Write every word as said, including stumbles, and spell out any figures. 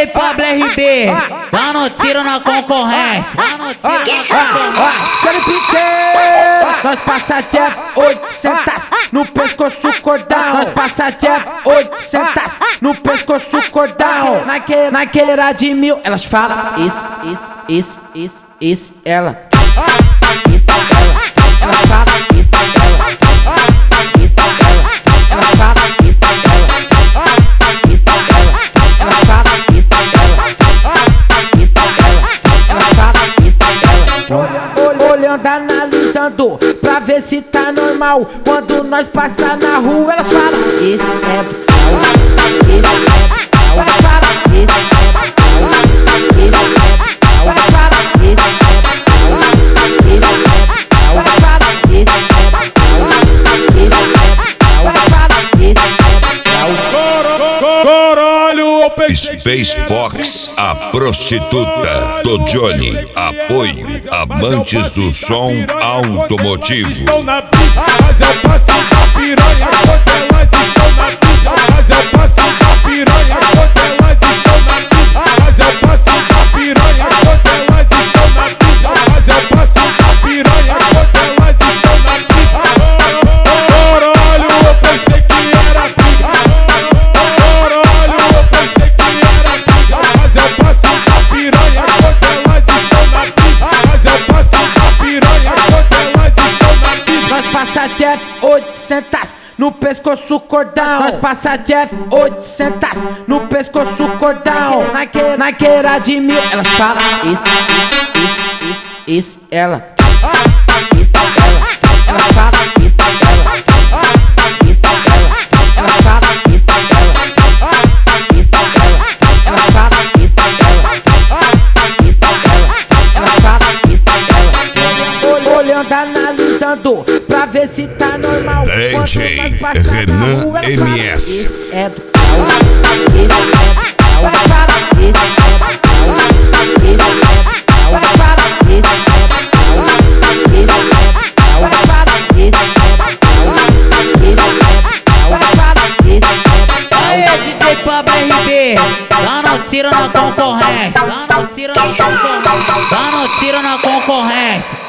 D J Pablo R B, dando tiro na concorrência, dando tiro na concorrência. Quero piqueiro, nós passa Jeff oitocentos no pescoço cordão. Nós passa Jeff oitocentos no pescoço cordão. Naquele, naqueira de mil, elas falam isso, isso, isso, isso, isso, ela. Isso, ela. Elas falam isso, ela. Isso, ela. Elas falam isso, ela. Isso, ela. Elas falam isso, ela. Isso, ela. Elas falam isso, ela. Olhando, analisando, pra ver se tá normal. Quando nós passar na rua, elas falam isso é do pau. Isso é do pau. Elas falam isso é do pau. Isso é do pau. Elas falam isso é do pau. Isso é do pau. Elas falam isso é do pau. Isso é do pau. Elas falam isso é do pau. Caralho, eu pensei Space Fox, a prostituta do Johnny. Apoio amantes do som automotivo. estão na pista, mas eu passo da piranha quando elas estão na pista. Mas eu passo da piranha quando elas estão na pista. Mas eu passo da piranha quando elas estão na pista. Mas eu passo da piranha quando elas estão na pista. Caralho, eu pensei que era pica. Caralho, eu pensei que era pica. Mas eu passo da piranha quando elas estão na pista. Mas eu passo da piranha quando elas estão na pista. Nós passa Jeff oitocentos no pescoço cordão. Nós passa Jeff oitocentos no pescoço cordão. Naqueira, naqueira de mil, elas falam isso, isso, isso, isso, isso, ela. Isso, ela. Elas falam isso, ela. Isso, ela. Elas falam isso, ela. Isso, ela. Elas falam isso, ela. Isso, ela. Elas falam isso, ela. Olhando, analisando, pra ver se tá normal. D J Quando nós passar na Renan rua, elas M falam, S. isso é do pau. Isso é do pau. Elas falam isso é do pau. Isso é do pau. Elas falam isso é do pau. Isso é do pau. Elas falam isso é do pau. Isso é do pau. Elas falam isso é do pau. Aê, D J Pablo R B, dando tiro na concorrência, dando tiro na concorrência, dando tiro na concorrência.